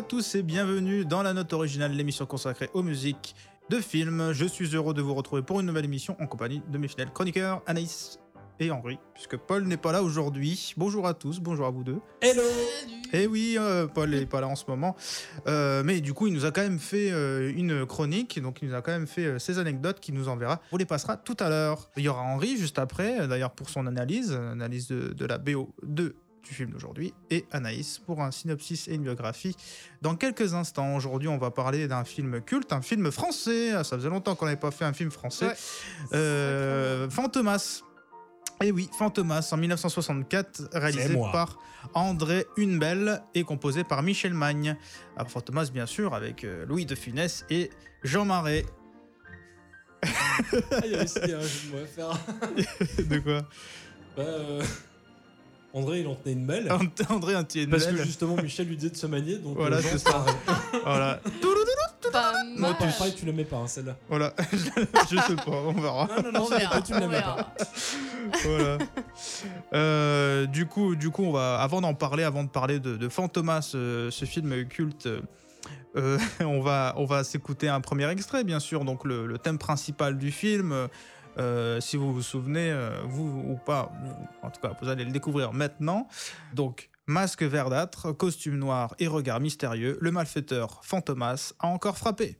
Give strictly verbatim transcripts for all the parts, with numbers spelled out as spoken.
tous et bienvenue dans la note originale, l'émission consacrée aux musiques de films. Je suis heureux de vous retrouver pour une nouvelle émission en compagnie de mes fidèles chroniqueurs Anaïs et Henri, puisque Paul n'est pas là aujourd'hui. Bonjour à tous, bonjour à vous deux. Hello. Et oui, euh, Paul n'est pas là en ce moment, euh, mais du coup il nous a quand même fait euh, une chronique, donc il nous a quand même fait euh, ses anecdotes qu'il nous enverra. On les passera tout à l'heure. Il y aura Henri juste après, d'ailleurs pour son analyse, analyse de, de la B O de du film d'aujourd'hui, et Anaïs pour un synopsis et une biographie dans quelques instants. Aujourd'hui, on va parler d'un film culte, un film français. Ça faisait longtemps qu'on n'avait pas fait un film français. Ouais. Euh, Fantomas. Et oui, Fantomas en dix-neuf cent soixante-quatre, réalisé par André Hunebelle et composé par Michel Magne. Alors, Fantomas, bien sûr, avec euh, Louis de Funès et Jean Marais. Ah, il y a aussi un jeu de mots à faire. De quoi? Bah, euh... André, il en tenait une belle. André en tenait une belle. Parce que justement, Michel lui disait de se manier. Donc voilà, c'est ça. Voilà. Pas non, t'en pareil, tu la mets pas, hein, celle-là. Voilà. Je sais pas, on verra. Non, non, non, on verra, pas, tu ne la mets pas. Voilà. Euh, du coup, du coup, on va, avant d'en parler, avant de parler de, de Fantomas, euh, ce film culte, euh, on va, on va s'écouter un premier extrait, bien sûr. Donc le, le thème principal du film. Euh, si vous vous souvenez, euh, vous ou pas, vous, en tout cas, vous allez le découvrir maintenant. Donc, masque verdâtre, costume noir et regard mystérieux, le malfaiteur Fantomas a encore frappé.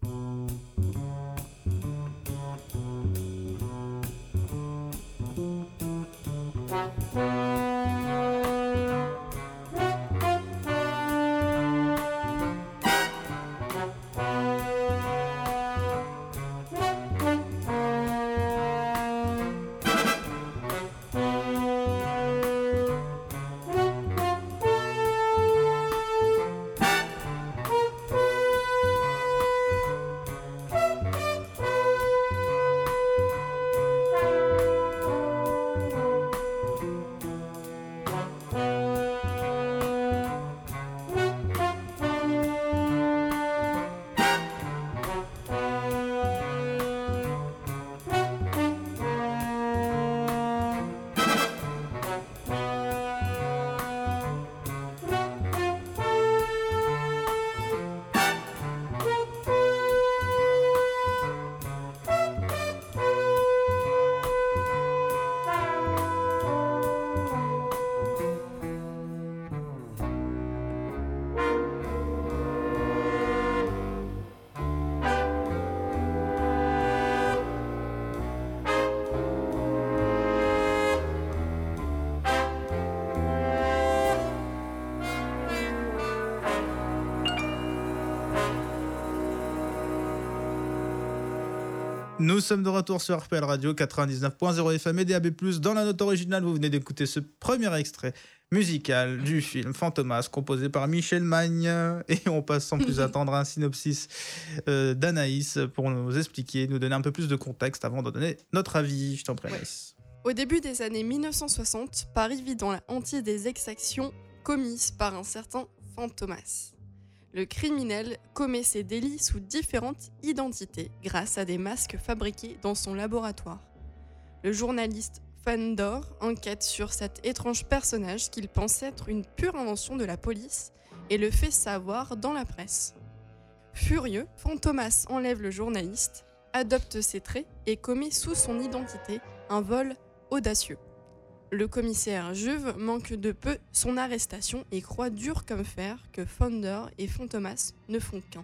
Nous sommes de retour sur R P L Radio quatre-vingt-dix-neuf point zéro F M et D A B plus. Dans la note originale, vous venez d'écouter ce premier extrait musical du film Fantomas, composé par Michel Magne. Et on passe sans plus attendre à un synopsis euh, d'Anaïs pour nous expliquer, nous donner un peu plus de contexte avant de donner notre avis. Je t'en prie, Anaïs. Au début des années dix-neuf cent soixante, Paris vit dans la hantise des exactions commises par un certain Fantomas. Le criminel commet ses délits sous différentes identités grâce à des masques fabriqués dans son laboratoire. Le journaliste Fandor enquête sur cet étrange personnage qu'il pense être une pure invention de la police et le fait savoir dans la presse. Furieux, Fantomas enlève le journaliste, adopte ses traits et commet sous son identité un vol audacieux. Le commissaire Juve manque de peu son arrestation et croit dur comme fer que Fandor et Fantomas ne font qu'un.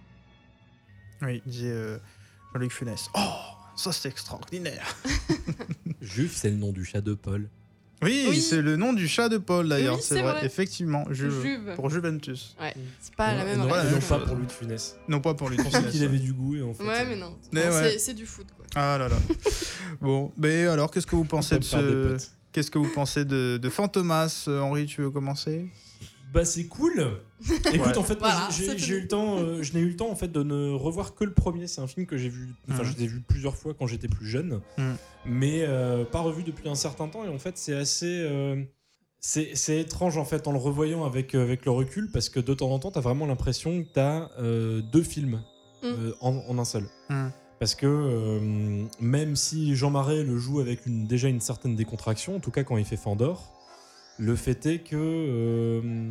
Oui, dit euh, Jean-Luc Funès. Oh, ça c'est extraordinaire. Juve, c'est le nom du chat de Paul. Oui, oui, c'est le nom du chat de Paul d'ailleurs, oui, c'est, c'est vrai. vrai. Effectivement, Juve, Juve. Pour Juventus. Ouais, c'est pas non, la même non, raison. non, pas pour Louis de Funès. Non, pas pour Louis de Je Funès. pensais qu'il avait du goût et en fait. Ouais, mais non. Mais non ouais. c'est, c'est du foot quoi. Ah là là. Bon, mais alors, qu'est-ce que vous pensez de ce. Qu'est-ce que vous pensez de, de Fantomas? Henri, tu veux commencer? Bah c'est cool. Écoute, ouais. en fait, voilà, j'ai, j'ai eu le temps, euh, je n'ai eu le temps en fait de ne revoir que le premier. C'est un film que j'ai vu, enfin, mmh. je l'ai vu plusieurs fois quand j'étais plus jeune, mmh. mais euh, pas revu depuis un certain temps. Et en fait, c'est assez, euh, c'est, c'est étrange en fait en le revoyant avec avec le recul, parce que de temps en temps, t'as vraiment l'impression que t'as euh, deux films mmh. euh, en, en un seul. Mmh. Parce que euh, même si Jean Marais le joue avec une, déjà une certaine décontraction, en tout cas quand il fait Fandor, le fait est que euh,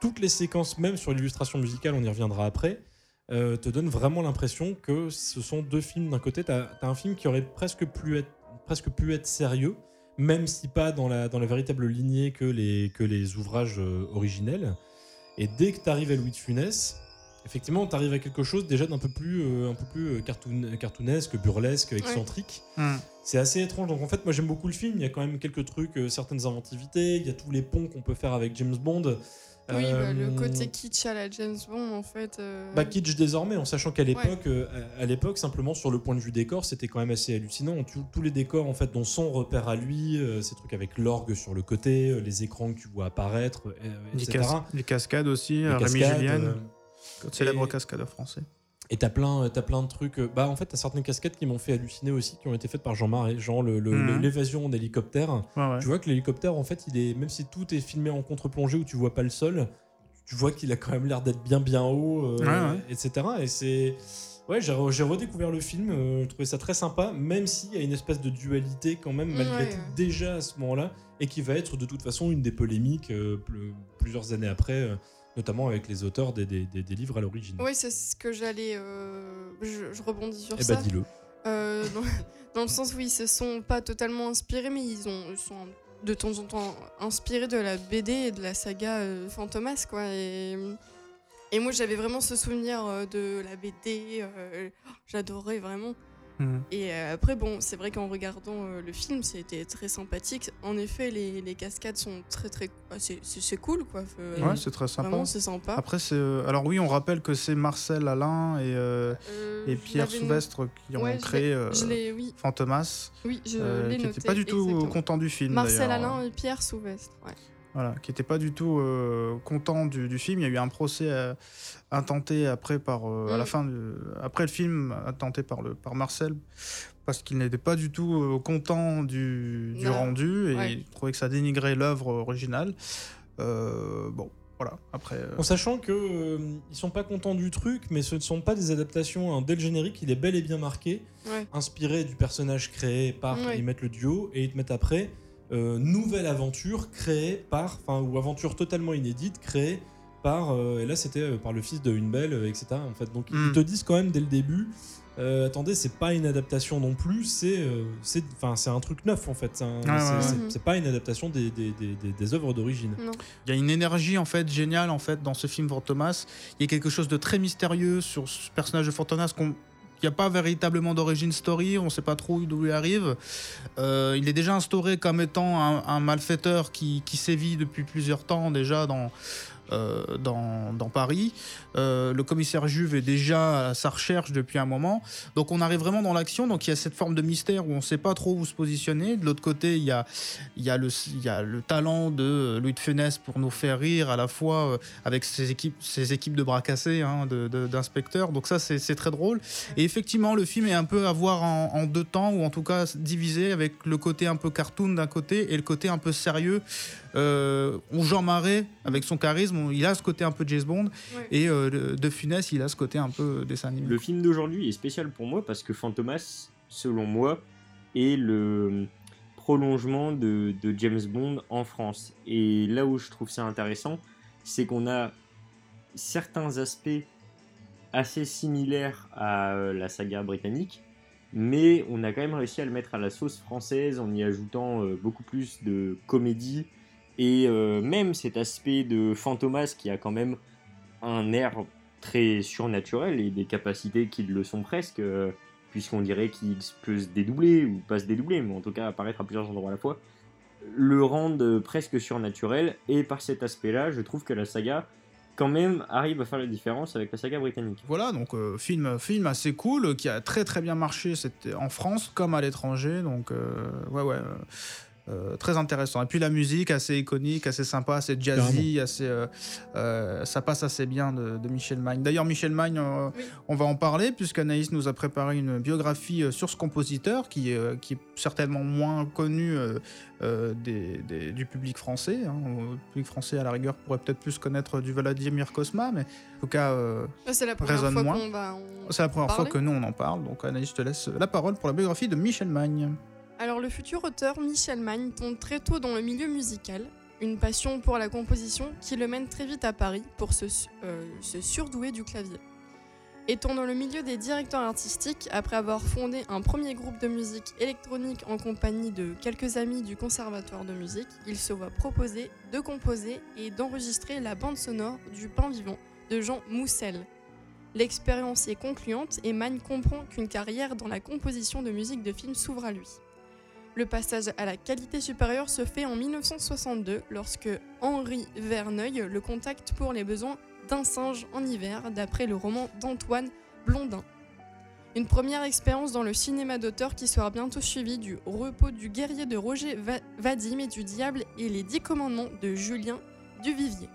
toutes les séquences, même sur l'illustration musicale, on y reviendra après, euh, te donnent vraiment l'impression que ce sont deux films. D'un côté, t'as, t'as un film qui aurait presque pu être, presque pu être sérieux, même si pas dans la, dans la véritable lignée que les, que les ouvrages euh, originels. Et dès que t'arrives à Louis de Funès, effectivement, t'arrives à quelque chose déjà d'un peu plus, euh, un peu plus cartoon, cartoonesque, burlesque, excentrique. Ouais. Mmh. C'est assez étrange. Donc en fait, moi j'aime beaucoup le film. Il y a quand même quelques trucs, euh, certaines inventivités. Il y a tous les ponts qu'on peut faire avec James Bond. Oui, euh, bah, le côté kitsch à la James Bond, en fait. Euh... Bah, kitsch désormais, en sachant qu'à l'époque, ouais. euh, à l'époque, simplement sur le point de vue décor, c'était quand même assez hallucinant. Tous, tous les décors, en fait, dont son repère à lui, euh, ces trucs avec l'orgue sur le côté, euh, les écrans que tu vois apparaître, euh, et cetera. Les, cas- les cascades aussi, les Rémi cascades, Julien, euh, célèbre et... cascade français. Et t'as plein, t'as plein de trucs. Bah en fait, t'as certaines cascades qui m'ont fait halluciner aussi, qui ont été faites par Jean Marais, genre le, le, mmh. l'évasion en hélicoptère. Ouais, ouais. Tu vois que l'hélicoptère, en fait, il est, même si tout est filmé en contre-plongée où tu vois pas le sol, tu vois qu'il a quand même l'air d'être bien bien haut, euh, ouais, ouais. et cetera. Et c'est, ouais, j'ai, j'ai redécouvert le film, euh, trouvé ça très sympa, même s'il y a une espèce de dualité quand même malgré ouais, tout ouais. déjà à ce moment-là, et qui va être de toute façon une des polémiques euh, plusieurs années après. Euh, notamment avec les auteurs des, des, des, des livres à l'origine. Oui, c'est ce que j'allais... Euh, je, je rebondis sur eh ça. Eh bah dis-le. Euh, dans, dans le sens où ils se sont pas totalement inspirés, mais ils, ont, ils sont de temps en temps inspirés de la B D et de la saga euh, Fantomas, quoi. Et, et moi, j'avais vraiment ce souvenir euh, de la B D. Euh, j'adorais vraiment. Mmh. Et euh, après, bon, c'est vrai qu'en regardant euh, le film, c'était très sympathique. En effet, les, les cascades sont très très. Ah, c'est, c'est, c'est cool, quoi. Euh, ouais, c'est très sympa. Vraiment, c'est sympa. Après, c'est. Euh, alors, oui, on rappelle que c'est Marcel Alain et, euh, euh, et Pierre Soubestre qui ouais, ont créé euh, oui. Fantomas. Oui, je euh, l'ai qui noté. n'étaient pas du tout exactement. Contents du film. Marcel d'ailleurs. Alain et Pierre Soubestre, ouais. Voilà, qui n'était pas du tout euh, content du, du film. Il y a eu un procès euh, intenté après par euh, mmh. à la fin de, après le film intenté par le par Marcel parce qu'il n'était pas du tout euh, content du, du rendu et ouais. il trouvait que ça dénigrait l'œuvre originale. Euh, bon. Voilà, après. Euh... En sachant que euh, ils sont pas contents du truc, mais ce ne sont pas des adaptations. Hein. Dès le générique, il est bel et bien marqué, ouais. inspiré du personnage créé par. Ouais. Ils mettent le duo et ils te mettent après. Euh, nouvelle aventure créée par, enfin, ou aventure totalement inédite créée par, euh, et là c'était euh, par le fils de Une Belle, euh, et cetera. En fait, donc mm. ils te disent quand même dès le début, euh, attendez, c'est pas une adaptation non plus, c'est, euh, c'est, enfin, c'est un truc neuf en fait. C'est, un, ah, c'est, ouais, c'est, ouais. c'est, c'est pas une adaptation des, des, des, des, des œuvres d'origine. Non. Il y a une énergie en fait géniale en fait dans ce film Fantomas. Il y a quelque chose de très mystérieux sur ce personnage de Fantomas qu'on Il n'y a pas véritablement d'origine story, on ne sait pas trop d'où il arrive. Euh, il est déjà instauré comme étant un, un malfaiteur qui, qui sévit depuis plusieurs temps déjà dans, euh, dans, dans Paris. Euh, le commissaire Juve est déjà à sa recherche depuis un moment. Donc on arrive vraiment dans l'action, donc il y a cette forme de mystère où on ne sait pas trop où se positionner. De l'autre côté, il y a, il y a, le, il y a le talent de Louis de Funès pour nous faire rire à la fois euh, avec ses équipes, ses équipes de bras cassés, hein, de, de, d'inspecteurs. Donc ça, c'est, c'est très drôle. Et effectivement, le film est un peu à voir en, en deux temps, ou en tout cas divisé avec le côté un peu cartoon d'un côté et le côté un peu sérieux. Euh, on Jean Marais, avec son charisme, il a ce côté un peu James Bond, ouais. et euh, de Funès, il a ce côté un peu dessin animé. Le film d'aujourd'hui est spécial pour moi parce que Fantomas, selon moi, est le prolongement de, de James Bond en France. Et là où je trouve ça intéressant, c'est qu'on a certains aspects assez similaire à la saga britannique, mais on a quand même réussi à le mettre à la sauce française en y ajoutant euh, beaucoup plus de comédie et euh, même cet aspect de Fantomas qui a quand même un air très surnaturel et des capacités qui le sont presque, euh, puisqu'on dirait qu'il peut se dédoubler ou pas se dédoubler, mais en tout cas apparaître à plusieurs endroits à la fois, le rendent presque surnaturel. Et par cet aspect-là, je trouve que la saga quand même arrive à faire la différence avec la saga britannique. Voilà, donc euh, film, film assez cool, qui a très très bien marché c'était en France comme à l'étranger, donc euh, ouais ouais, euh, euh, très intéressant. Et puis la musique assez iconique, assez sympa, assez jazzy, assez, euh, euh, ça passe assez bien de, de Michel Magne. D'ailleurs Michel Magne, euh, oui. on va en parler puisqu'Anaïs nous a préparé une biographie sur ce compositeur qui, euh, qui est certainement moins connu euh, euh, des, des, du public français. Hein. Le public français à la rigueur pourrait peut-être plus connaître du Vladimir Cosma, mais en tout cas euh, c'est la première résonne fois moins. qu'on va en c'est la première parler. fois que nous on en parle, donc Anaïs, je te laisse la parole pour la biographie de Michel Magne. Alors le futur auteur Michel Magne tombe très tôt dans le milieu musical. une passion pour la composition qui le mène très vite à Paris pour se, euh, se surdouer du clavier. Étant dans le milieu des directeurs artistiques, après avoir fondé un premier groupe de musique électronique en compagnie de quelques amis du conservatoire de musique, il se voit proposer de composer et d'enregistrer la bande sonore du Pain vivant de Jean Moussel. L'expérience est concluante et Magne comprend qu'une carrière dans la composition de musique de film s'ouvre à lui. Le passage à la qualité supérieure se fait en dix-neuf cent soixante-deux lorsque Henri Verneuil le contacte pour les besoins d'un singe en hiver, d'après le roman d'Antoine Blondin. Une première expérience dans le cinéma d'auteur qui sera bientôt suivie du Repos du guerrier de Roger Va- Vadim et du Diable et les Dix commandements de Julien Duvivier.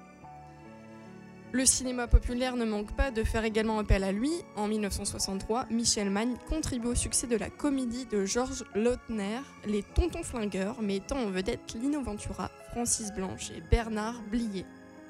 Le cinéma populaire ne manque pas de faire également appel à lui. En dix-neuf cent soixante-trois, Michel Magne contribue au succès de la comédie de Georges Lautner, Les Tontons Flingueurs, mettant en vedette Lino Ventura, Francis Blanche et Bernard Blier.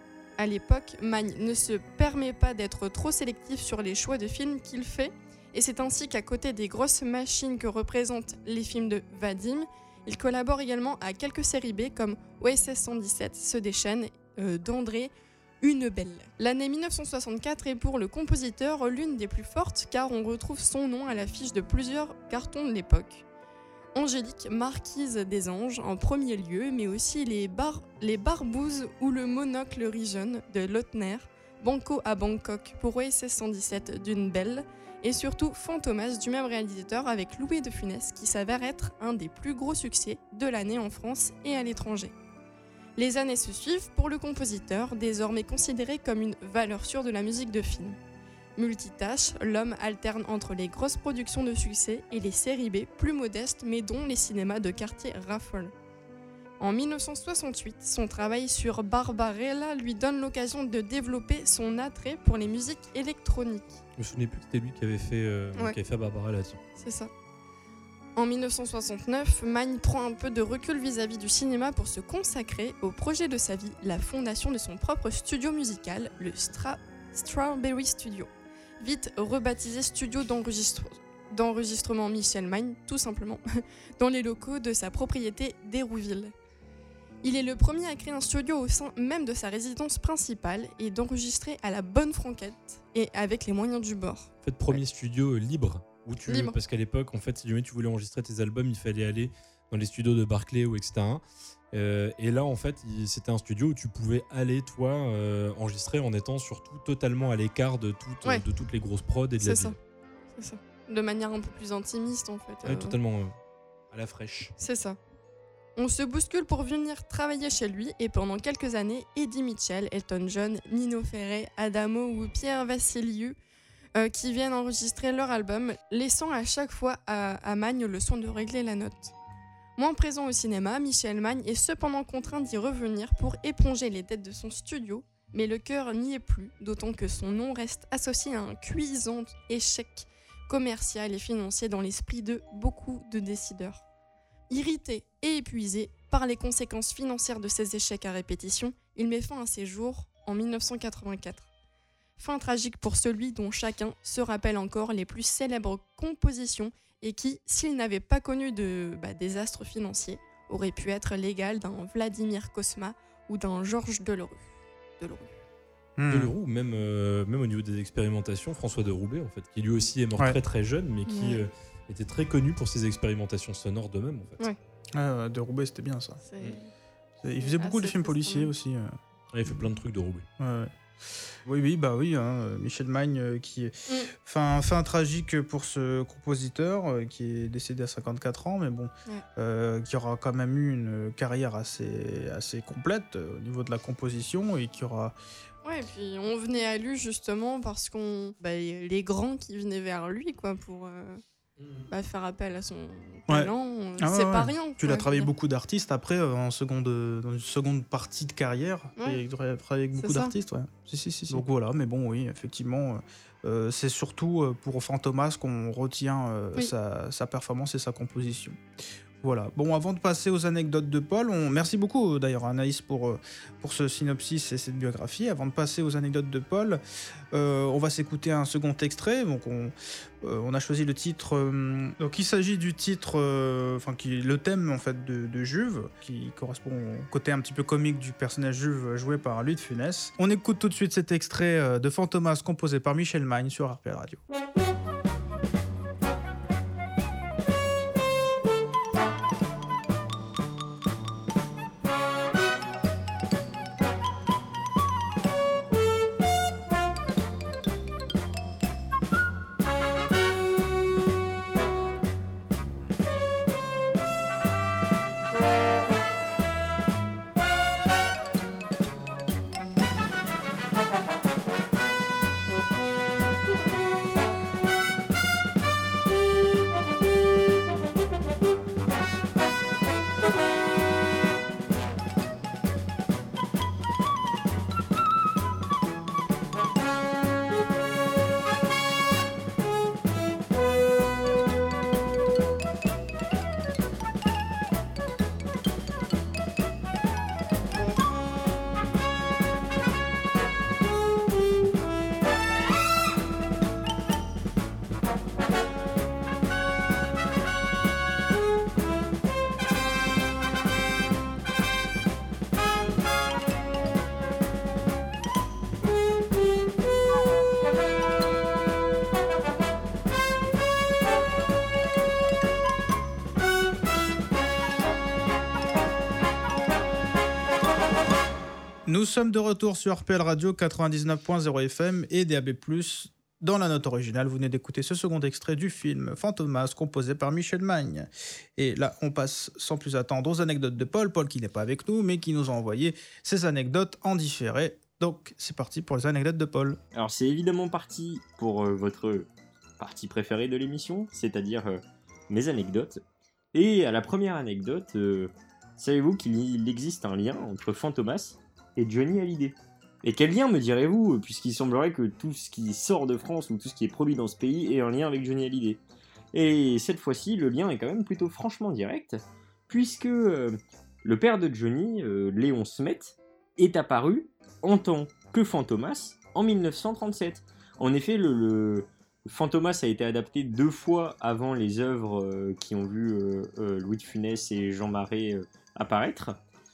À l'époque, Magne ne se permet pas d'être trop sélectif sur les choix de films qu'il fait, et c'est ainsi qu'à côté des grosses machines que représentent les films de Vadim, il collabore également à quelques séries B comme O S S cent dix-sept, Ceux des Chênes, euh, d'André Hunebelle. L'année dix-neuf cent soixante-quatre est pour le compositeur l'une des plus fortes car on retrouve son nom à l'affiche de plusieurs cartons de l'époque. Angélique, marquise des anges en premier lieu, mais aussi les, bar- les Barbouzes ou le monocle Rijon de Lautner, Banco à Bangkok pour O S S cent dix-sept d'une Belle, et surtout Fantomas du même réalisateur avec Louis de Funès qui s'avère être un des plus gros succès de l'année en France et à l'étranger. Les années se suivent pour le compositeur, désormais considéré comme une valeur sûre de la musique de film. Multitâche, l'homme alterne entre les grosses productions de succès et les séries B plus modestes mais dont les cinémas de quartier raffolent. En dix-neuf cent soixante-huit, son travail sur Barbarella lui donne l'occasion de développer son attrait pour les musiques électroniques. Je me souvenais plus que c'était lui qui avait fait, euh, Ouais. qui avait fait Barbarella. Tiens. C'est ça. En dix-neuf cent soixante-neuf, Magne prend un peu de recul vis-à-vis du cinéma pour se consacrer au projet de sa vie, la fondation de son propre studio musical, le Stra- Strawberry Studio. Vite rebaptisé studio d'enregistre- d'enregistrement Michel Magne, tout simplement, dans les locaux de sa propriété d'Hérouville. Il est le premier à créer un studio au sein même de sa résidence principale et d'enregistrer à la bonne franquette et avec les moyens du bord. En fait, premier studio euh, libre. Où tu, Libre. Parce qu'à l'époque, en fait, si jamais tu voulais enregistrer tes albums, il fallait aller dans les studios de Barclay ou et cetera. Euh, et là, en fait, il, c'était un studio où tu pouvais aller, toi, euh, enregistrer en étant surtout totalement à l'écart de, toutes- Ouais. de toutes les grosses prods et de C'est la ça. ville. C'est ça. De manière un peu plus intimiste, en fait. Ouais, euh. totalement euh, à la fraîche. C'est ça. On se bouscule pour venir travailler chez lui et pendant quelques années, Eddie Mitchell, Elton John, Nino Ferrer, Adamo ou Pierre Vassiliou euh, qui viennent enregistrer leur album, laissant à chaque fois à, à Magne le soin de régler la note. Moins présent au cinéma, Michel Magne est cependant contraint d'y revenir pour éponger les dettes de son studio, mais le cœur n'y est plus, d'autant que son nom reste associé à un cuisant échec commercial et financier dans l'esprit de beaucoup de décideurs. Irrité et épuisé par les conséquences financières de ses échecs à répétition, il met fin à ses jours en dix-neuf cent quatre-vingt-quatre. Fin tragique pour celui dont chacun se rappelle encore les plus célèbres compositions et qui, s'il n'avait pas connu de bah, désastres financiers, aurait pu être l'égal d'un Vladimir Cosma ou d'un Georges Delerue. Delerue. Hmm. Delerue, même, euh, même au niveau des expérimentations, François de Roubaix, en fait, qui lui aussi est mort Ouais. très très jeune, mais qui Ouais. euh, était très connu pour ses expérimentations sonores de même, en fait. Ouais. Ah, de Roubaix, c'était bien ça. C'est... C'est- Il faisait beaucoup de Assez films triste, policiers hein. aussi. euh. Il fait plein de trucs de Roubaix. Ouais, ouais. Oui, oui, bah oui, hein, Michel Magne euh, qui est Mm. fin, fin tragique pour ce compositeur euh, qui est décédé à cinquante-quatre ans, mais bon, Ouais. euh, qui aura quand même eu une carrière assez, assez complète euh, au niveau de la composition et qui aura. Ouais, et puis on venait à lui justement parce qu'on, bah, les grands qui venaient vers lui quoi pour euh, bah, faire appel à son Ouais. talent, euh, Ah ouais, c'est ouais. pas rien. Tu quoi, l'as travaillé je veux beaucoup d'artistes après euh, en seconde, euh, dans une seconde partie de carrière. Ouais. Et tu as travaillé avec C'est beaucoup ça. d'artistes, ouais. Si, si, si, si. Donc voilà, mais bon, oui, effectivement, euh, euh, c'est surtout euh, pour Fantomas qu'on retient euh, Oui. sa, sa performance et sa composition. Voilà. Bon, avant de passer aux anecdotes de Paul, on... merci beaucoup d'ailleurs Anaïs pour, pour ce synopsis et cette biographie. Avant de passer aux anecdotes de Paul, euh, on va s'écouter un second extrait. Donc on, euh, on a choisi le titre. Euh, donc il s'agit du titre, euh, enfin qui le thème en fait de, de Juve, qui correspond au côté un petit peu comique du personnage Juve joué par Louis de Funès. On écoute tout de suite cet extrait de Fantomas composé par Michel Magne sur R P L Radio. Nous sommes de retour sur R P L Radio quatre-vingt-dix-neuf point zéro F M et D A B plus. Dans la note originale, vous venez d'écouter ce second extrait du film Fantomas, composé par Michel Magne. Et là, on passe sans plus attendre aux anecdotes de Paul. Paul qui n'est pas avec nous, mais qui nous a envoyé ses anecdotes en différé. Donc, c'est parti pour les anecdotes de Paul. Alors, c'est évidemment parti pour euh, votre partie préférée de l'émission, c'est-à-dire euh, mes anecdotes. Et à la première anecdote, euh, savez-vous qu'il existe un lien entre Fantomas et Johnny Hallyday? Et quel lien, me direz-vous, puisqu'il semblerait que tout ce qui sort de France ou tout ce qui est produit dans ce pays ait un lien avec Johnny Hallyday. Et cette fois-ci, le lien est quand même plutôt franchement direct, puisque euh, le père de Johnny, euh, Léon Smet, est apparu en tant que Fantomas en dix-neuf cent trente-sept. En effet, le, le Fantomas a été adapté deux fois avant les œuvres euh, qui ont vu euh, euh, Louis de Funès et Jean Marais euh, apparaître,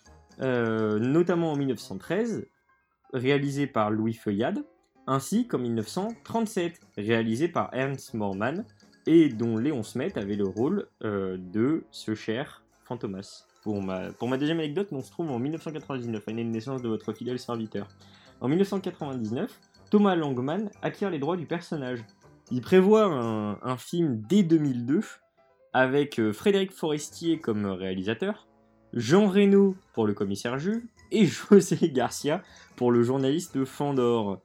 euh, notamment en dix-neuf cent treize, réalisé par Louis Feuillade, ainsi qu'en dix-neuf cent trente-sept, réalisé par Ernst Mormann, et dont Léon Smet avait le rôle euh, de ce cher Fantomas. Pour ma, pour ma deuxième anecdote, on se trouve en dix-neuf cent quatre-vingt-dix-neuf, année de naissance de votre fidèle serviteur. En dix-neuf cent quatre-vingt-dix-neuf, Thomas Langmann acquiert les droits du personnage. Il prévoit un, un film dès deux mille deux, avec Frédéric Forestier comme réalisateur, Jean Reno pour le commissaire Juve, et José Garcia pour le journaliste Fandor.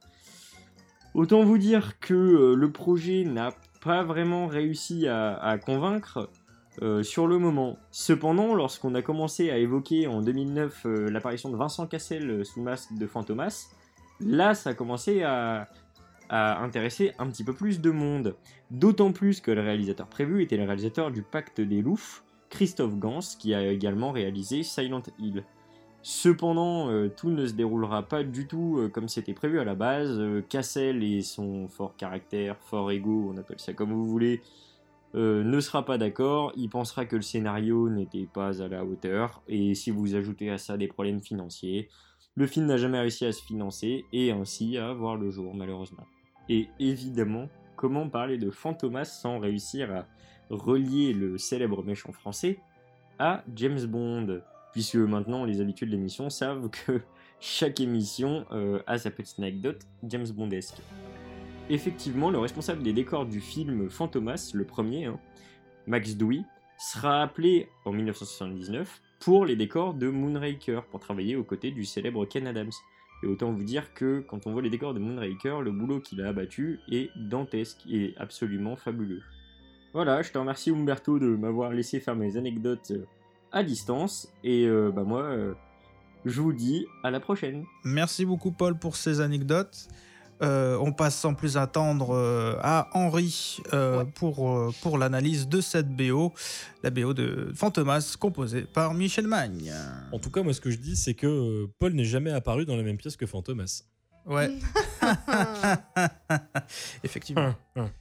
Autant vous dire que euh, le projet n'a pas vraiment réussi à, à convaincre euh, sur le moment. Cependant, lorsqu'on a commencé à évoquer en deux mille neuf euh, l'apparition de Vincent Cassel sous le masque de Fantomas, là ça a commencé à, à intéresser un petit peu plus de monde. D'autant plus que le réalisateur prévu était le réalisateur du Pacte des Loups, Christophe Gans, qui a également réalisé Silent Hill. Cependant, euh, tout ne se déroulera pas du tout euh, comme c'était prévu à la base. Euh, Cassel et son fort caractère, fort ego, on appelle ça comme vous voulez, euh, ne sera pas d'accord. Il pensera que le scénario n'était pas à la hauteur. Et si vous ajoutez à ça des problèmes financiers, le film n'a jamais réussi à se financer et ainsi à voir le jour, malheureusement. Et évidemment, comment parler de Fantomas sans réussir à relier le célèbre méchant français à James Bond ? Puisque maintenant les habitués de l'émission savent que chaque émission euh, a sa petite anecdote James Bondesque. Effectivement, le responsable des décors du film Fantomas, le premier, hein, Max Dewey, sera appelé en dix-neuf cent soixante-dix-neuf pour les décors de Moonraker, pour travailler aux côtés du célèbre Ken Adams. Et autant vous dire que quand on voit les décors de Moonraker, le boulot qu'il a abattu est dantesque et absolument fabuleux. Voilà, je te remercie Umberto de m'avoir laissé faire mes anecdotes à distance, et euh, bah moi, euh, je vous dis à la prochaine. Merci beaucoup Paul pour ces anecdotes. Euh, on passe sans plus attendre euh, à Henri euh, ouais. pour, euh, pour l'analyse de cette B O, la B O de Fantomas, composée par Michel Magne. En tout cas, moi, ce que je dis, c'est que euh, Paul n'est jamais apparu dans la même pièce que Fantomas. Ouais. Effectivement.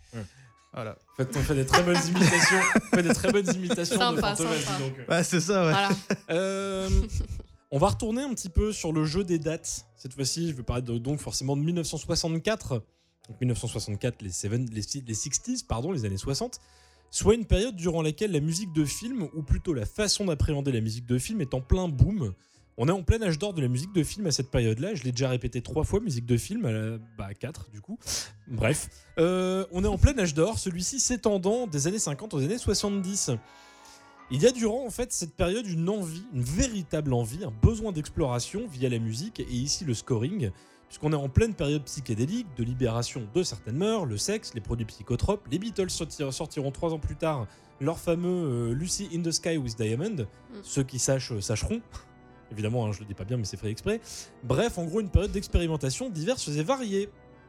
Voilà. En fait, on fait des très bonnes imitations. On fait des très bonnes imitations sympa, de Fantomas. Sympa. Donc. Ouais, c'est ça, ouais. Voilà. euh, on va retourner un petit peu sur le jeu des dates. Cette fois-ci, je vais parler de, donc forcément de dix-neuf cent soixante-quatre. Donc dix-neuf cent soixante-quatre, les, seven, les, les soixante, pardon, les années soixante, soit une période durant laquelle la musique de film, ou plutôt la façon d'appréhender la musique de film, est en plein boom. On est en plein âge d'or de la musique de film à cette période-là. Je l'ai déjà répété trois fois, musique de film, à la... bah quatre du coup. Bref, euh, on est en plein âge d'or, celui-ci s'étendant des années cinquante aux années soixante-dix. Il y a durant en fait cette période une envie, une véritable envie, un besoin d'exploration via la musique et ici le scoring, puisqu'on est en pleine période psychédélique, de libération de certaines mœurs, le sexe, les produits psychotropes. Les Beatles sortir, sortiront trois ans plus tard leur fameux euh, Lucy in the Sky with Diamond. Mm. Ceux qui sachent, euh, sacheront. Évidemment, hein, je le dis pas bien, mais c'est fait exprès. Bref, en gros, une période d'expérimentation diverses et variées.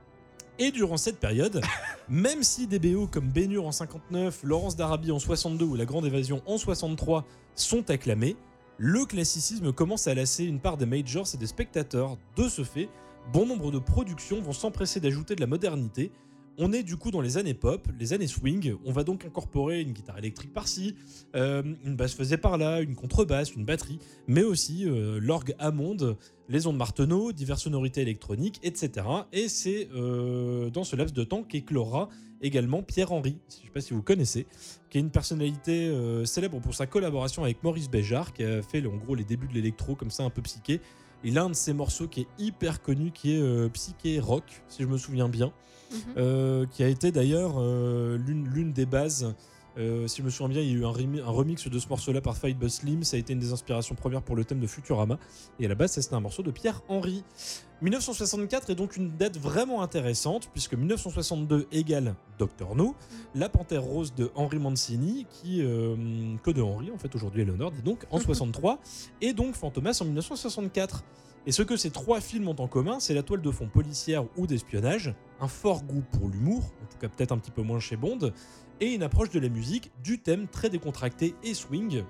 Et durant cette période, même si des B O comme Ben-Hur en cinquante-neuf, Laurence d'Arabie en soixante-deux ou La Grande Évasion en soixante-trois sont acclamés, le classicisme commence à lasser une part des majors et des spectateurs. De ce fait, bon nombre de productions vont s'empresser d'ajouter de la modernité. On est du coup dans les années pop, les années swing. On va donc incorporer une guitare électrique par-ci, euh, une basse faisée par-là, une contrebasse, une batterie, mais aussi euh, l'orgue Hammond, les ondes Martenot, diverses sonorités électroniques, et cetera. Et c'est euh, dans ce laps de temps qu'éclora également Pierre Henry, je ne sais pas si vous connaissez, qui est une personnalité euh, célèbre pour sa collaboration avec Maurice Béjart, qui a fait en gros les débuts de l'électro comme ça un peu psyché. Il a un de ses morceaux qui est hyper connu, qui est euh, Psyché Rock, si je me souviens bien, mmh. euh, qui a été d'ailleurs euh, l'une, l'une des bases. Euh, si je me souviens bien, il y a eu un, remi- un remix de ce morceau-là par Fatboy Slim. Ça a été une des inspirations premières pour le thème de Futurama. Et à la base, c'était un morceau de Pierre Henry. dix-neuf cent soixante-quatre est donc une date vraiment intéressante, puisque dix-neuf cent soixante-deux égale Docteur No, mmh. La Panthère Rose de Henry Mancini, qui, euh, que de Henry, en fait, aujourd'hui est l'honneur, dis donc, en soixante-trois, et donc Fantomas en dix-neuf cent soixante-quatre. Et ce que ces trois films ont en commun, c'est la toile de fond policière ou d'espionnage, un fort goût pour l'humour, en tout cas peut-être un petit peu moins chez Bond, et une approche de la musique du thème très décontracté et swing,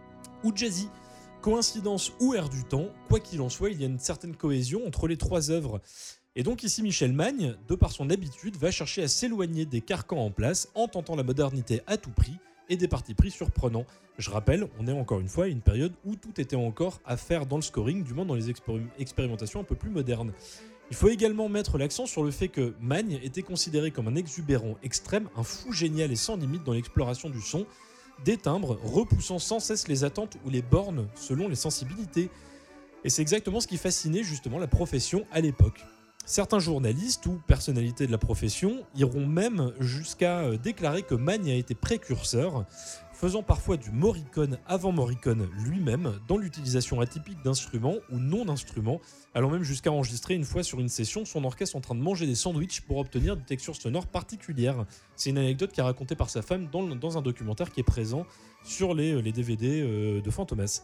ou jazzy. Coïncidence ou air du temps, quoi qu'il en soit, il y a une certaine cohésion entre les trois œuvres. Et donc ici, Michel Magne, de par son habitude, va chercher à s'éloigner des carcans en place en tentant la modernité à tout prix et des partis pris surprenants. Je rappelle, on est encore une fois à une période où tout était encore à faire dans le scoring, du moins dans les expérim- expérimentations un peu plus modernes. Il faut également mettre l'accent sur le fait que Magne était considéré comme un exubérant extrême, un fou génial et sans limite dans l'exploration du son, des timbres, repoussant sans cesse les attentes ou les bornes selon les sensibilités. Et c'est exactement ce qui fascinait justement la profession à l'époque. Certains journalistes ou personnalités de la profession iront même jusqu'à déclarer que Magne a été précurseur, faisant parfois du Morricone avant Morricone lui-même dans l'utilisation atypique d'instruments ou non d'instruments, allant même jusqu'à enregistrer une fois sur une session son orchestre en train de manger des sandwichs pour obtenir des textures sonores particulières. C'est une anecdote qui est racontée par sa femme dans, dans un documentaire qui est présent sur les, les D V D de Fantomas.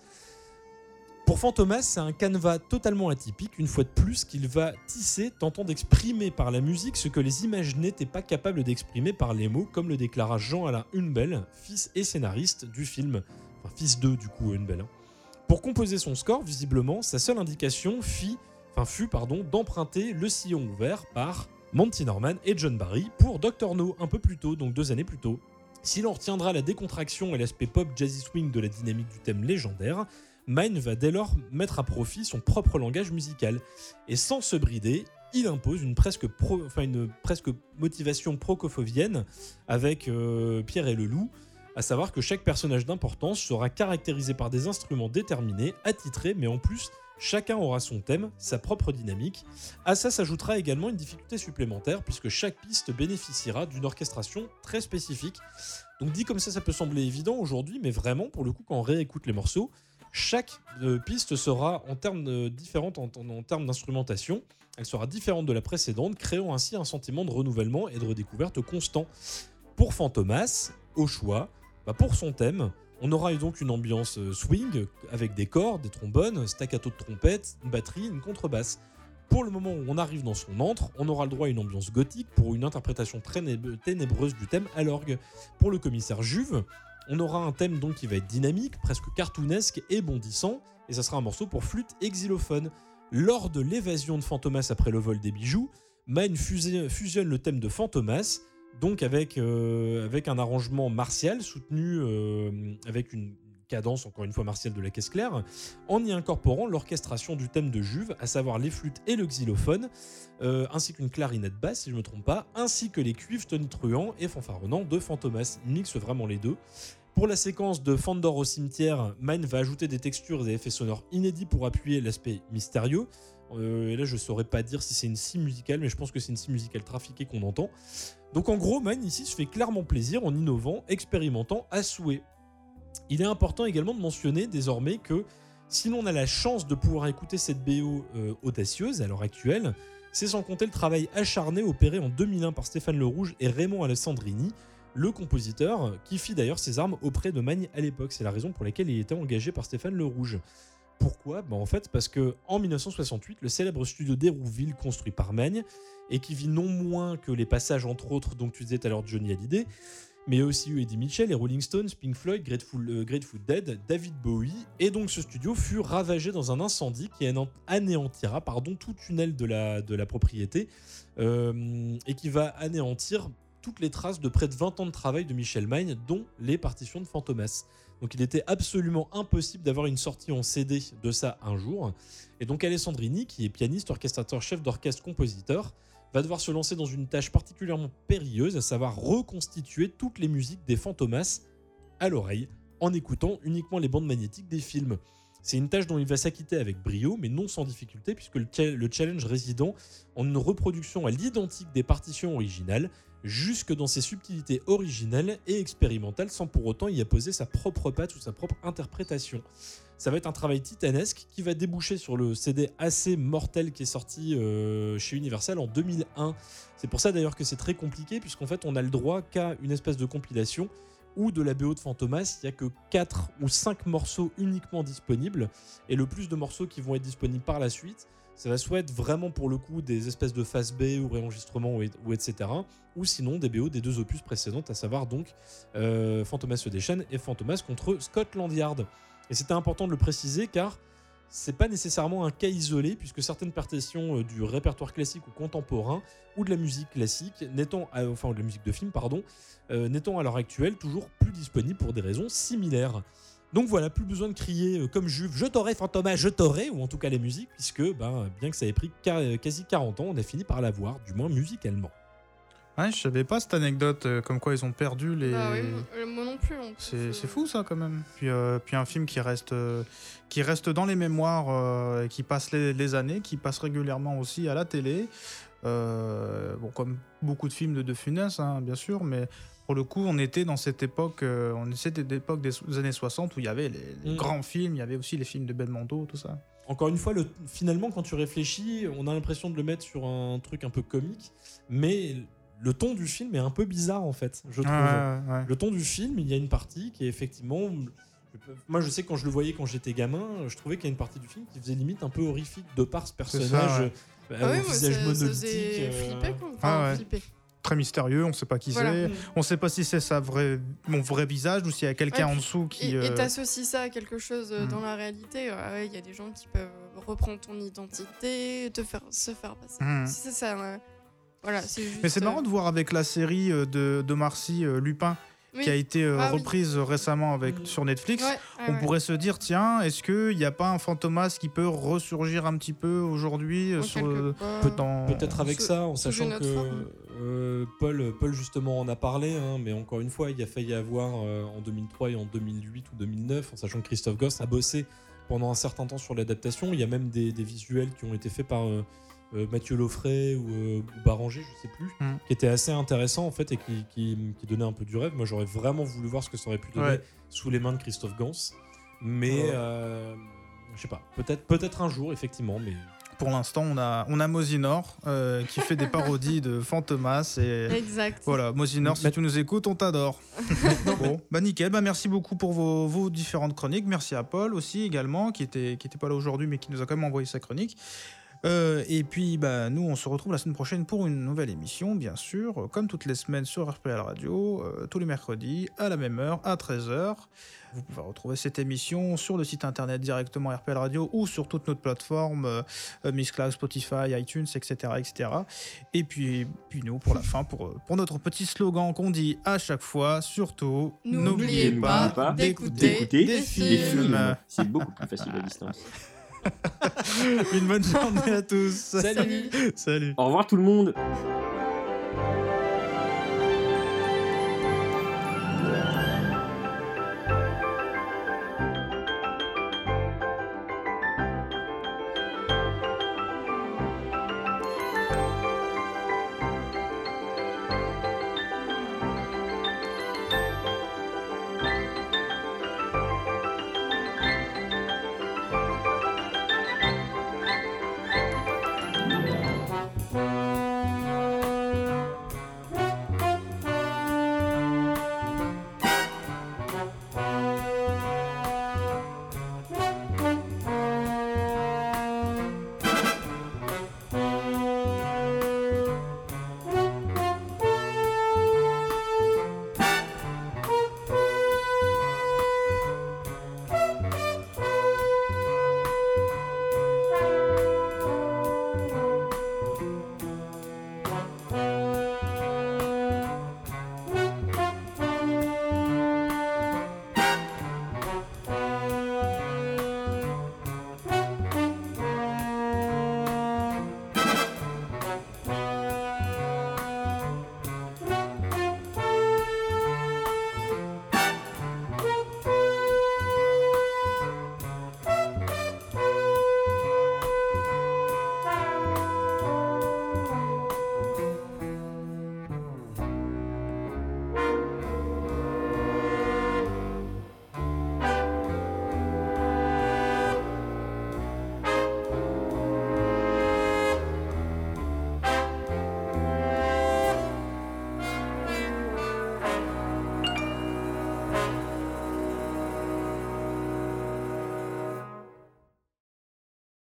Pour Fantomas, c'est un canevas totalement atypique, une fois de plus, qu'il va tisser, tentant d'exprimer par la musique ce que les images n'étaient pas capables d'exprimer par les mots, comme le déclara Jean-Alain Hunebelle, fils et scénariste du film, enfin fils de du coup Hunebelle. Hein. Pour composer son score, visiblement, sa seule indication fit, enfin fut pardon, d'emprunter le sillon ouvert par Monty Norman et John Barry pour Docteur No, un peu plus tôt, donc deux années plus tôt. Si l'on retiendra la décontraction et l'aspect pop jazzy swing de la dynamique du thème légendaire, Magne va dès lors mettre à profit son propre langage musical. Et sans se brider, il impose une presque, pro, enfin une presque motivation procofovienne avec euh, Pierre et le Loup, à savoir que chaque personnage d'importance sera caractérisé par des instruments déterminés, attitrés, mais en plus, chacun aura son thème, sa propre dynamique. À ça s'ajoutera également une difficulté supplémentaire, puisque chaque piste bénéficiera d'une orchestration très spécifique. Donc dit comme ça, ça peut sembler évident aujourd'hui, mais vraiment, pour le coup, quand on réécoute les morceaux, chaque euh, piste sera en termes euh, différente en, en, en termes d'instrumentation. Elle sera différente de la précédente, créant ainsi un sentiment de renouvellement et de redécouverte constant. Pour Fantomas, au choix, bah pour son thème, on aura donc une ambiance swing avec des cordes, des trombones, staccato de trompette, une batterie, une contrebasse. Pour le moment où on arrive dans son antre, on aura le droit à une ambiance gothique pour une interprétation très ténébreuse du thème à l'orgue. Pour le commissaire Juve, on aura un thème donc qui va être dynamique, presque cartoonesque et bondissant, et ça sera un morceau pour flûte et xylophone. Lors de l'évasion de Fantomas après le vol des bijoux, Mine fusionne le thème de Fantomas, donc avec, euh, avec un arrangement martial soutenu euh, avec une cadence, encore une fois martiale de la caisse claire, en y incorporant l'orchestration du thème de Juve, à savoir les flûtes et le xylophone, euh, ainsi qu'une clarinette basse, si je ne me trompe pas, ainsi que les cuivres tonitruants et fanfaronnants de Fantomas. Il mixe vraiment les deux. Pour la séquence de Fandor au cimetière, Mine va ajouter des textures et des effets sonores inédits pour appuyer l'aspect mystérieux. Euh, et là, je ne saurais pas dire si c'est une scie musicale, mais je pense que c'est une scie musicale trafiquée qu'on entend. Donc en gros, Mine ici se fait clairement plaisir en innovant, expérimentant à souhait. Il est important également de mentionner désormais que si l'on a la chance de pouvoir écouter cette B O euh, audacieuse à l'heure actuelle, c'est sans compter le travail acharné opéré en deux mille un par Stéphane Le Rouge et Raymond Alessandrini, le compositeur, qui fit d'ailleurs ses armes auprès de Magne à l'époque. C'est la raison pour laquelle il était engagé par Stéphane Le Rouge. Pourquoi ? Ben en fait, parce qu'en dix-neuf cent soixante-huit, le célèbre studio d'Hérouville, construit par Magne, et qui vit non moins que les passages, entre autres, dont tu disais tout à l'heure de Johnny Hallyday, mais il y a aussi eu Eddie Mitchell, les Rolling Stones, Pink Floyd, Grateful, euh, Grateful Dead, David Bowie, et donc ce studio fut ravagé dans un incendie qui anéantira pardon, tout tunnel de la, de la propriété, euh, et qui va anéantir toutes les traces de près de vingt ans de travail de Michel Mine, dont les partitions de Fantomas. Donc il était absolument impossible d'avoir une sortie en C D de ça un jour, et donc Alessandrini, qui est pianiste, orchestrateur, chef d'orchestre, compositeur, va devoir se lancer dans une tâche particulièrement périlleuse, à savoir reconstituer toutes les musiques des Fantomas à l'oreille, en écoutant uniquement les bandes magnétiques des films. C'est une tâche dont il va s'acquitter avec brio, mais non sans difficulté, puisque le challenge résidant en une reproduction à l'identique des partitions originales, jusque dans ses subtilités originales et expérimentales, sans pour autant y apposer sa propre patte ou sa propre interprétation. Ça va être un travail titanesque qui va déboucher sur le C D assez mortel qui est sorti euh, chez Universal en deux mille un. C'est pour ça d'ailleurs que c'est très compliqué, puisqu'en fait on a le droit qu'à une espèce de compilation ou de la B O de Fantomas. Il n'y a que quatre ou cinq morceaux uniquement disponibles, et le plus de morceaux qui vont être disponibles par la suite, ça va soit être vraiment pour le coup des espèces de face B ou réenregistrements ou, ou et cetera, ou sinon des B O des deux opus précédentes, à savoir donc euh, Fantomas se déchaîne et Fantomas contre Scotland Yard. Et c'était important de le préciser car c'est pas nécessairement un cas isolé, puisque certaines partitions du répertoire classique ou contemporain ou de la musique classique n'étant, enfin de la musique de film pardon, euh, n'étant à l'heure actuelle toujours plus disponibles pour des raisons similaires. Donc voilà, plus besoin de crier euh, comme Juve, je t'aurai Fantomas, je t'aurai, ou en tout cas les musiques, puisque ben, bien que ça ait pris quasi quarante ans, on a fini par l'avoir, du moins musicalement. Ouais, je savais pas cette anecdote, euh, comme quoi ils ont perdu les... Bah oui, moi non plus. C'est, c'est fou ça quand même. Puis, euh, puis un film qui reste, euh, qui reste dans les mémoires, euh, qui passe les, les années, qui passe régulièrement aussi à la télé. Euh, bon, comme beaucoup de films de De Funès, hein, bien sûr, mais pour le coup, on était dans cette époque, euh, on était cette époque des années soixante où il y avait les, les mmh. grands films, il y avait aussi les films de Belmondo, tout ça. Encore une fois, le, finalement, quand tu réfléchis, on a l'impression de le mettre sur un truc un peu comique, mais le ton du film est un peu bizarre en fait, je trouve. Ouais, ouais. Le ton du film, il y a une partie qui est effectivement... Moi je sais que quand je le voyais quand j'étais gamin, je trouvais qu'il y a une partie du film qui faisait limite un peu horrifique de par ce personnage ça, ouais. euh, ah oui, au visage ça, monolithique. Ça faisait euh... flipper quoi. Enfin, ah ouais. flipper. Très mystérieux, on sait pas qui voilà. c'est, mmh. on sait pas si c'est sa vraie, mon vrai visage ou s'il y a quelqu'un ouais, en dessous qui... Et, euh... et t'associes ça à quelque chose mmh. dans la réalité, il ouais, y a des gens qui peuvent reprendre ton identité, te faire, se faire passer. Mmh. C'est ça, ouais. Voilà, c'est juste... Mais c'est marrant de voir avec la série de, de Marcy, euh, Lupin, oui. qui a été euh, ah, reprise oui. récemment avec, mmh. sur Netflix, ouais, ah, on ouais. pourrait se dire, tiens, est-ce qu'il n'y a pas un Fantomas qui peut ressurgir un petit peu aujourd'hui sur, Pe- dans... Peut-être avec ce, ça, en sachant que euh, Paul, Paul justement en a parlé, hein, mais encore une fois, il a failli avoir euh, en deux mille trois et en deux mille huit ou deux mille neuf, en sachant que Christophe Goss a bossé pendant un certain temps sur l'adaptation. Il y a même des, des visuels qui ont été faits par... Euh, Euh, Mathieu Loffray ou, euh, ou Baranger, je sais plus, mm. qui était assez intéressant en fait et qui, qui, qui donnait un peu du rêve. Moi j'aurais vraiment voulu voir ce que ça aurait pu donner ouais. sous les mains de Christophe Gans, mais ouais. euh, je sais pas, peut-être, peut-être un jour effectivement, mais pour l'instant on a, on a Mosinor euh, qui fait des parodies de Fantomas et exact. Voilà, Mosinor, si mais... tu nous écoutes, on t'adore. Bon, bah nickel, bah merci beaucoup pour vos, vos différentes chroniques. Merci à Paul aussi également qui était, qui était pas là aujourd'hui mais qui nous a quand même envoyé sa chronique. Euh, et puis, bah, nous, on se retrouve la semaine prochaine pour une nouvelle émission, bien sûr, comme toutes les semaines sur R P L Radio, euh, tous les mercredis, à la même heure, à treize heures. Vous pouvez retrouver cette émission sur le site internet directement R P L Radio ou sur toute notre plateforme, euh, Mixcloud, Spotify, iTunes, et cetera, et cetera. Et puis, puis nous, pour la fin, pour, pour notre petit slogan qu'on dit à chaque fois, surtout, n'oubliez pas, pas d'écouter, d'écouter des, des films. films. C'est beaucoup plus facile à distance. Une bonne journée à tous. Salut. Salut. Au revoir tout le monde.